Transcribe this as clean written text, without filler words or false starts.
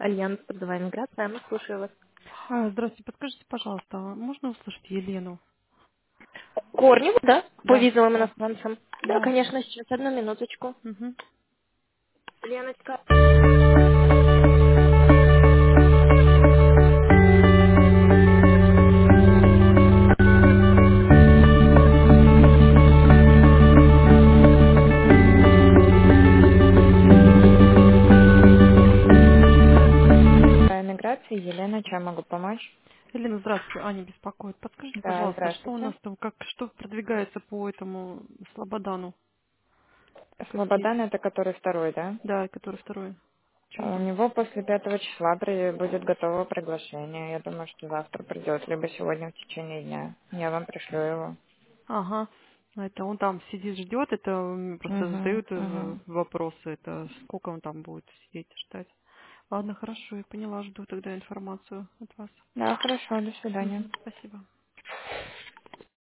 Альянс трудовая миграция. Мы слушаю вас. Здравствуйте, подскажите, пожалуйста, можно услышать Елену? Корневу, да? По Да, визовым да, иностранцам. Да, да. конечно, сейчас одну минуточку. Мгм. Леночка. Миграция, Елена, чем могу помочь? Елена, здравствуйте, Аня беспокоит. Подскажите, Да, пожалуйста, что у здравствуйте. нас там, что продвигается по этому Слободану? Какие? Слободан это который второй, да? Да, который второй. В чем У там? него после 5 числа будет готово приглашение. Я думаю, что завтра придет, либо сегодня в течение дня. Я вам пришлю его. Ага. Это он там сидит, ждет, это просто Угу, задают угу. вопросы, это сколько он там будет сидеть, ждать. Ладно, хорошо, я поняла, жду тогда информацию от вас. Да, хорошо, до свидания. Мгм. Спасибо.